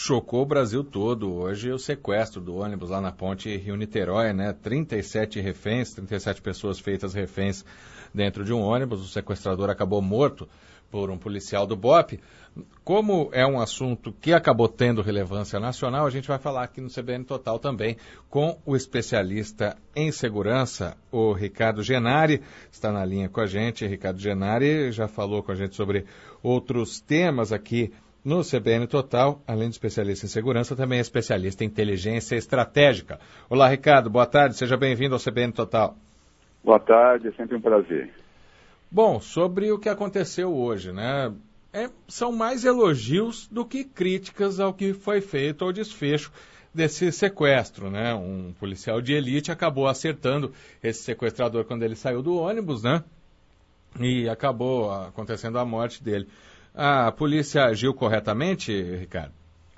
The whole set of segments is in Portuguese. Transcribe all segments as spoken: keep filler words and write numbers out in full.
chocou o Brasil todo hoje o sequestro do ônibus lá na ponte Rio-Niterói, né? trinta e sete reféns, trinta e sete pessoas feitas reféns dentro de um ônibus. O sequestrador acabou morto por um policial do B O P. Como é um assunto que acabou tendo relevância nacional, a gente vai falar aqui no C B N Total também com o especialista em segurança, o Ricardo Genari. Está na linha com a gente. Ricardo Genari já falou com a gente sobre outros temas aqui no C B N Total. Além de especialista em segurança, também é especialista em inteligência estratégica. Olá, Ricardo. Boa tarde. Seja bem-vindo ao C B N Total. Boa tarde. É sempre um prazer. Bom, sobre o que aconteceu hoje, né? É, são mais elogios do que críticas ao que foi feito ao desfecho desse sequestro, né? Um policial de elite acabou acertando esse sequestrador quando ele saiu do ônibus, né? E acabou acontecendo a morte dele. A polícia agiu corretamente, Ricardo?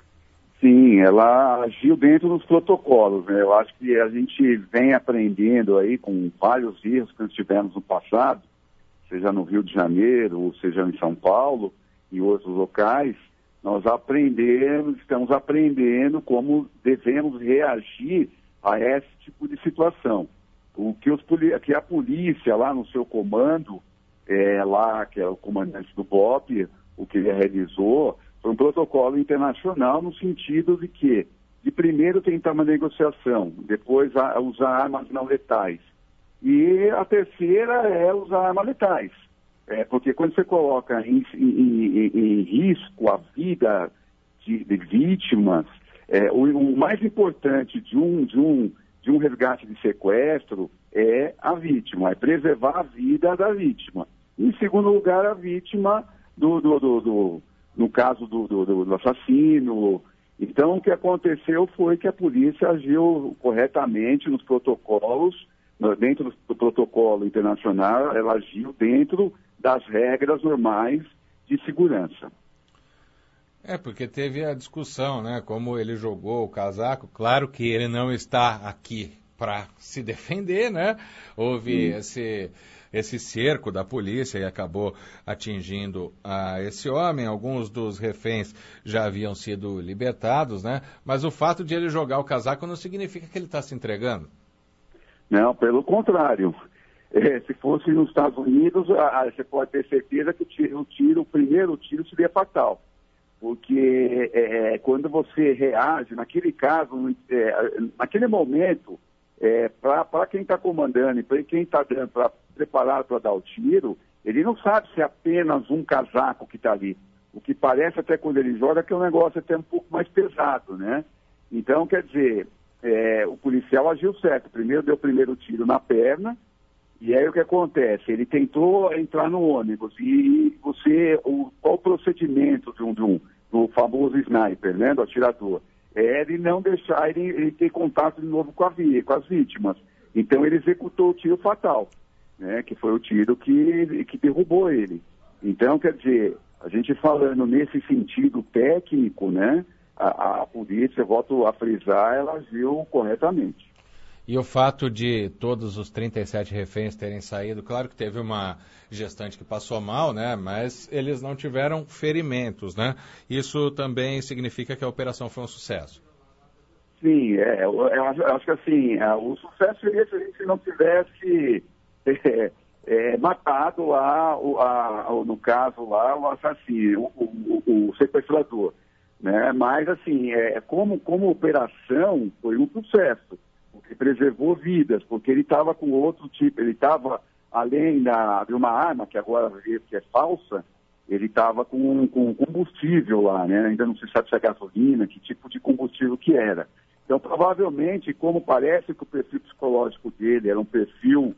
Sim, ela agiu dentro dos protocolos, né? Eu acho que a gente vem aprendendo aí com vários erros que nós tivemos no passado, seja no Rio de Janeiro, ou seja em São Paulo, e outros locais, nós aprendemos, estamos aprendendo como devemos reagir a esse tipo de situação. O que, os, que a polícia lá no seu comando, é, lá, que é o comandante do B O P, o que ele realizou, foi um protocolo internacional no sentido de que, de primeiro tentar uma negociação, depois a, usar armas não letais. E a terceira é usar armas letais. É, porque quando você coloca em, em, em, em risco a vida de, de vítimas, é, o, o mais importante de um, de, um, de um resgate de sequestro é a vítima, é preservar a vida da vítima. Em segundo lugar, a vítima, do, do, do, do, no caso do, do, do assassino. Então, o que aconteceu foi que a polícia agiu corretamente nos protocolos, dentro do protocolo internacional, ela agiu dentro das regras normais de segurança. É, porque teve a discussão, né? Como ele jogou o casaco. Claro que ele não está aqui para se defender, né? Houve esse, esse cerco da polícia e acabou atingindo a esse homem. Alguns dos reféns já haviam sido libertados, né? Mas o fato de ele jogar o casaco não significa que ele está se entregando. Não, pelo contrário. É, se fosse nos Estados Unidos, a, a, você pode ter certeza que o tiro, o, tiro, o primeiro tiro seria fatal. Porque é, quando você reage, naquele caso, é, naquele momento, é, para quem está comandando e para quem está preparado para dar o tiro, ele não sabe se é apenas um casaco que está ali. O que parece até quando ele joga é que o negócio é até um pouco mais pesado, né? Então, quer dizer, é, o policial agiu certo. Primeiro deu o primeiro tiro na perna. E aí o que acontece? Ele tentou entrar no ônibus e você, o, qual o procedimento de um, de um, do famoso sniper, né, do atirador? É ele não deixar ele, ele ter contato de novo com, a, com as vítimas. Então ele executou o tiro fatal, né, que foi o tiro que, que derrubou ele. Então, quer dizer, a gente falando nesse sentido técnico, né, a, a polícia, volto a frisar, ela agiu corretamente. E o fato de todos os trinta e sete reféns terem saído, claro que teve uma gestante que passou mal, né? Mas eles não tiveram ferimentos, né? Isso também significa que a operação foi um sucesso. Sim, é, eu, eu acho que assim, é, o sucesso seria se a gente não tivesse é, é, matado lá, o, a, no caso lá, o assassino, o, o, o sequestrador, né? Mas assim, é, como, como operação foi um sucesso. Porque preservou vidas, porque ele estava com outro tipo, ele estava, além da, de uma arma, que agora que é falsa, ele estava com, com combustível lá, né? Ainda não se sabe se é gasolina, que tipo de combustível que era. Então, provavelmente, como parece que o perfil psicológico dele era um perfil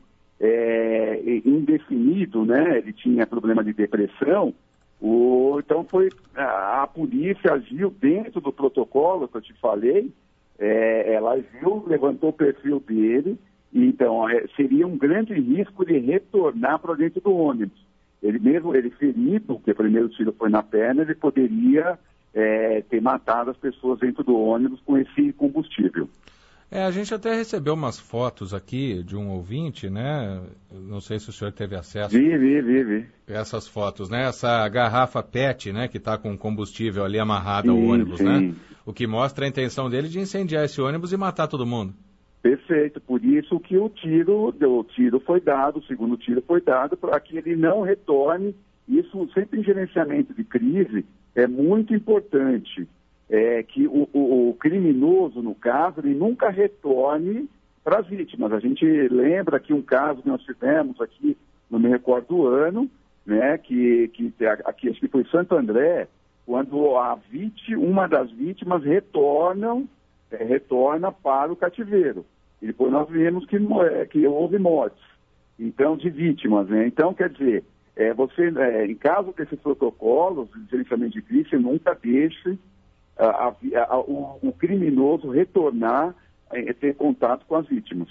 é, indefinido, né? Ele tinha problema de depressão, o, então foi, a, a polícia agiu dentro do protocolo que eu te falei. É, ela viu, levantou o perfil dele, e então é, seria um grande risco de retornar para dentro do ônibus. Ele mesmo, ele ferido, porque o primeiro tiro foi na perna, ele poderia é, ter matado as pessoas dentro do ônibus com esse combustível. É, a gente até recebeu umas fotos aqui de um ouvinte, né? Não sei se o senhor teve acesso. Vi, vi, vi, vi. Essas fotos, né? Essa garrafa P E T, né? Que está com combustível ali amarrada ao Sim, ônibus, sim. né? O que mostra a intenção dele de incendiar esse ônibus e matar todo mundo. Perfeito, por isso que o tiro, o tiro foi dado, o segundo tiro foi dado para que ele não retorne. Isso sempre em gerenciamento de crise é muito importante, é, que o, o, o criminoso, no caso, ele nunca retorne para as vítimas. A gente lembra que um caso que nós tivemos aqui, não me recordo do ano, né, que, que aqui acho que foi Santo André, quando a vítima, uma das vítimas retornam, é, retorna para o cativeiro. E depois nós vimos que, que houve mortes, então, de vítimas, né? Então, quer dizer, é, você, é, em caso desses protocolos de gerenciamento de crise, você nunca deixe a, a, a, o, o criminoso retornar a ter contato com as vítimas.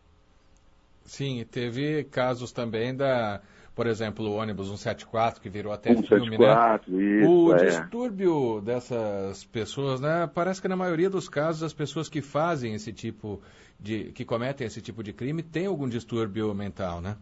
Sim, teve casos também da, por exemplo, o ônibus cento e setenta e quatro, que virou até filme, cento e setenta e quatro, né? Isso, o é. distúrbio dessas pessoas, né? Parece que na maioria dos casos as pessoas que fazem esse tipo de, que cometem esse tipo de crime têm algum distúrbio mental, né?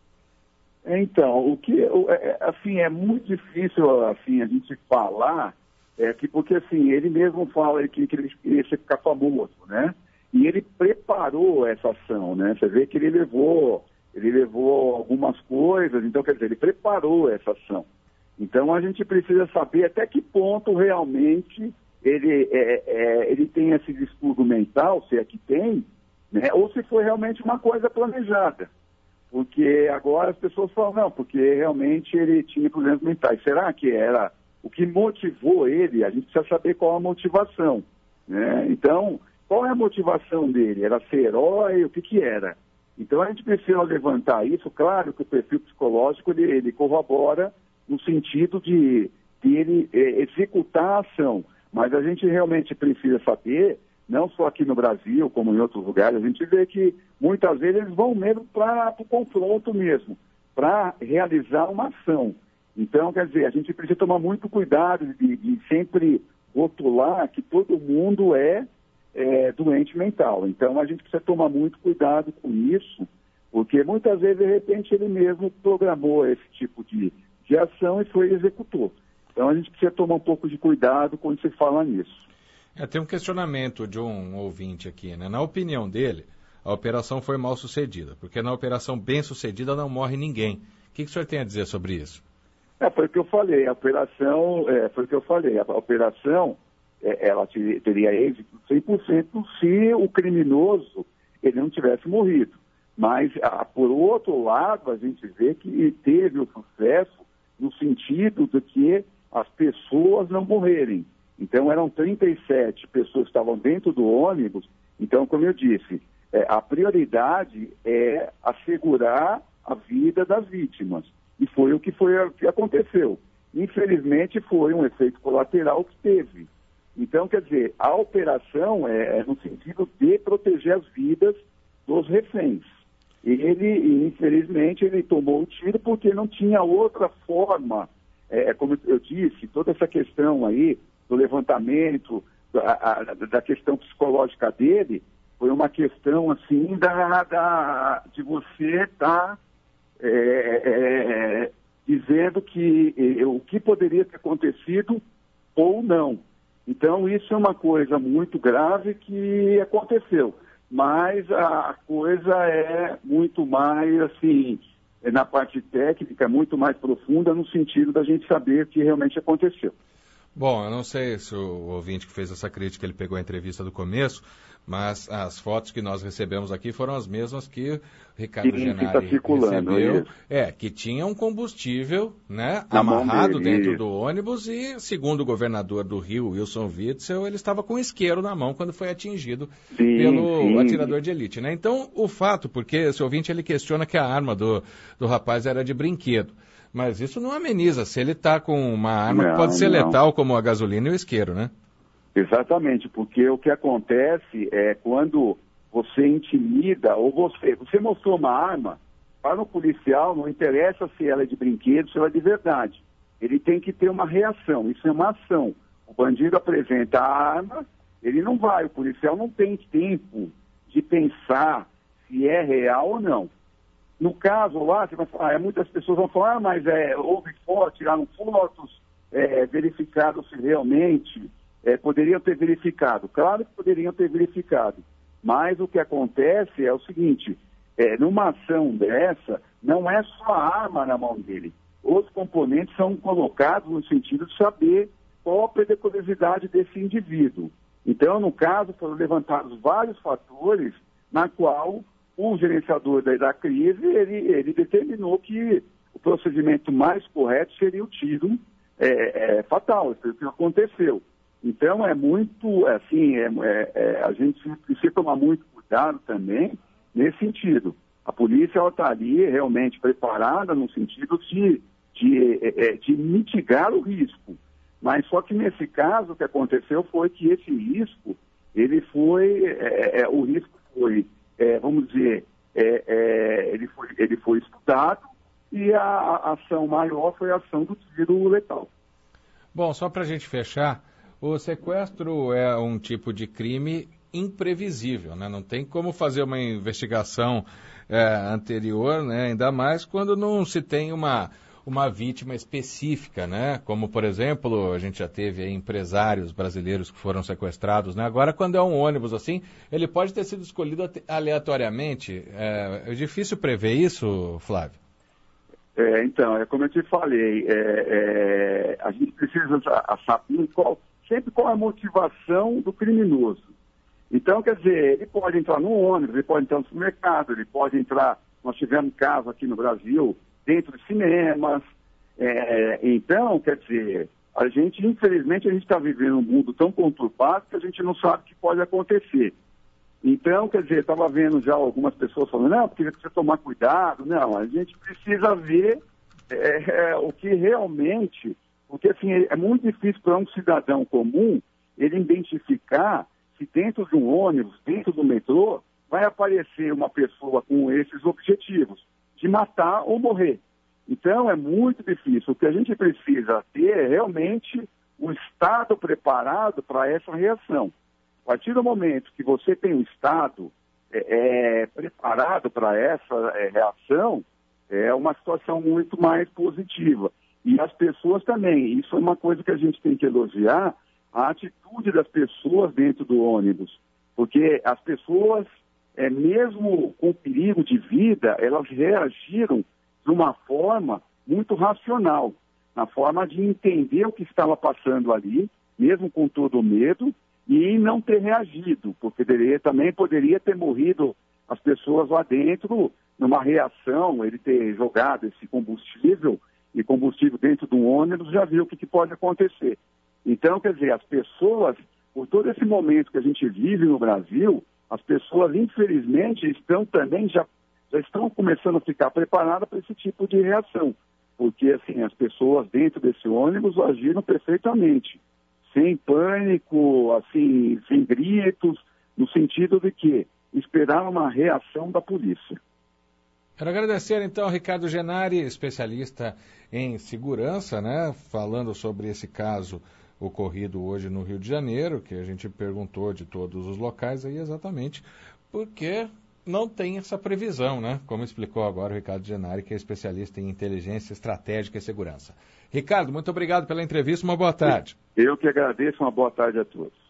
Então, o que, assim, é muito difícil, assim, a gente falar, é, que, porque, assim, ele mesmo fala que, que ele queria ficar famoso, né? E ele preparou essa ação, né? Você vê que ele levou, ele levou algumas coisas, então, quer dizer, ele preparou essa ação. Então, a gente precisa saber até que ponto realmente ele, é, é, ele tem esse distúrbio mental, se é que tem, né? Ou se foi realmente uma coisa planejada. Porque agora as pessoas falam, não, porque realmente ele tinha problemas mentais. Será que era o que motivou ele? A gente precisa saber qual a motivação, né? Então, qual é a motivação dele? Era ser herói? O que que era? Então, a gente precisa levantar isso. Claro que o perfil psicológico, ele, ele corrobora no sentido de, de ele é, executar a ação. Mas a gente realmente precisa saber, não só aqui no Brasil, como em outros lugares, a gente vê que muitas vezes eles vão mesmo para o confronto mesmo, para realizar uma ação. Então, quer dizer, a gente precisa tomar muito cuidado de, de sempre rotular que todo mundo é, é doente mental. Então, a gente precisa tomar muito cuidado com isso, porque muitas vezes, de repente, ele mesmo programou esse tipo de, de ação e foi e executou. Então, a gente precisa tomar um pouco de cuidado quando se fala nisso. É, tem um questionamento de um ouvinte aqui, né? Na opinião dele, a operação foi mal sucedida, porque na operação bem sucedida não morre ninguém. O que, que o senhor tem a dizer sobre isso? É, foi o que eu falei, a operação, é, foi o que eu falei, a operação, é, ela teria êxito cem por cento se o criminoso ele não tivesse morrido. Mas, a, por outro lado, a gente vê que teve o sucesso no sentido de que as pessoas não morrerem. Então, eram trinta e sete pessoas que estavam dentro do ônibus. Então, como eu disse, é, a prioridade é assegurar a vida das vítimas. E foi o que, foi, o que aconteceu. Infelizmente, foi um efeito colateral que teve. Então, quer dizer, a operação é, é no sentido de proteger as vidas dos reféns. Ele, infelizmente, ele tomou o tiro porque não tinha outra forma. É, como eu disse, toda essa questão aí do levantamento, a, a, da questão psicológica dele, foi uma questão, assim, da, da, de você estar tá, é, é, dizendo que é, o que poderia ter acontecido ou não. Então, isso é uma coisa muito grave que aconteceu. Mas a coisa é muito mais, assim, na parte técnica, muito mais profunda, no sentido da gente saber o que realmente aconteceu. Bom, eu não sei se o ouvinte que fez essa crítica, ele pegou a entrevista do começo, mas as fotos que nós recebemos aqui foram as mesmas que o Ricardo Sim, Genari tá circulando, recebeu. É, que tinha um combustível, né, na amarrado dele, dentro isso. do ônibus e, segundo o governador do Rio, Wilson Witzel, ele estava com um isqueiro na mão quando foi atingido sim, pelo sim. atirador de elite, né? Então, o fato, porque esse ouvinte ele questiona que a arma do, do rapaz era de brinquedo. Mas isso não ameniza se ele está com uma arma não, que pode ser não. letal, como a gasolina e o isqueiro, né? Exatamente, porque o que acontece é quando você intimida, ou você, você mostrou uma arma, para o policial não interessa se ela é de brinquedo, se ela é de verdade. Ele tem que ter uma reação, isso é uma ação. O bandido apresenta a arma, ele não vai, o policial não tem tempo de pensar se é real ou não. No caso lá, você vai falar, muitas pessoas vão falar, ah, mas é, houve fotos, tiraram fotos, é, verificado se realmente é, poderiam ter verificado. Claro que poderiam ter verificado, mas o que acontece é o seguinte, é, numa ação dessa, não é só a arma na mão dele. Os componentes são colocados no sentido de saber qual a periculosidade desse indivíduo. Então, no caso, foram levantados vários fatores na qual o gerenciador da, da crise, ele, ele determinou que o procedimento mais correto seria o tiro é, é, fatal, isso foi o que aconteceu. Então, é muito, assim, é, é, é, a gente precisa tomar muito cuidado também nesse sentido. A polícia está ali realmente preparada no sentido de, de, é, de mitigar o risco. Mas só que nesse caso o que aconteceu foi que esse risco, ele foi, é, é, o risco foi, é, vamos dizer, é, é, ele, foi, ele foi estudado e a, a ação maior foi a ação do tiro letal. Bom, só para a gente fechar, o sequestro é um tipo de crime imprevisível, né? Não tem como fazer uma investigação é, anterior, né? Ainda mais quando não se tem uma... uma vítima específica, né? Como, por exemplo, a gente já teve aí empresários brasileiros que foram sequestrados, né? Agora, quando é um ônibus assim, ele pode ter sido escolhido aleatoriamente. É, é difícil prever isso, Flávio? É, então, é como eu te falei, é, é, a gente precisa saber qual, sempre qual é a motivação do criminoso. Então, quer dizer, ele pode entrar no ônibus, ele pode entrar no supermercado, ele pode entrar, nós tivemos casos aqui no Brasil, dentro de cinemas. É, então, quer dizer, a gente, infelizmente, a gente está vivendo um mundo tão conturbado que a gente não sabe o que pode acontecer. Então, quer dizer, estava vendo já algumas pessoas falando, não, porque precisa tomar cuidado. Não, a gente precisa ver é, é, o que realmente, porque assim, é muito difícil para um cidadão comum ele identificar se dentro de um ônibus, dentro do metrô, vai aparecer uma pessoa com esses objetivos, de matar ou morrer. Então, é muito difícil. O que a gente precisa ter é realmente o Estado preparado para essa reação. A partir do momento que você tem um Estado é, é, preparado para essa é, reação, é uma situação muito mais positiva. E as pessoas também. Isso é uma coisa que a gente tem que elogiar, a atitude das pessoas dentro do ônibus. Porque as pessoas... É, mesmo com perigo de vida, elas reagiram de uma forma muito racional, na forma de entender o que estava passando ali, mesmo com todo o medo, e não ter reagido, porque poderia, também poderia ter morrido as pessoas lá dentro, numa reação, ele ter jogado esse combustível, e combustível dentro de um ônibus, já viu o que, que pode acontecer. Então, quer dizer, as pessoas, por todo esse momento que a gente vive no Brasil, as pessoas, infelizmente, estão também, já, já estão começando a ficar preparadas para esse tipo de reação. Porque, assim, as pessoas dentro desse ônibus agiram perfeitamente. Sem pânico, assim, sem gritos, no sentido de que esperaram uma reação da polícia. Quero agradecer, então, ao Ricardo Genari, especialista em segurança, né, falando sobre esse caso ocorrido hoje no Rio de Janeiro, que a gente perguntou de todos os locais aí exatamente porque não tem essa previsão, né? Como explicou agora o Ricardo Genari, que é especialista em inteligência estratégica e segurança. Ricardo, muito obrigado pela entrevista, uma boa tarde. Eu que agradeço, uma boa tarde a todos.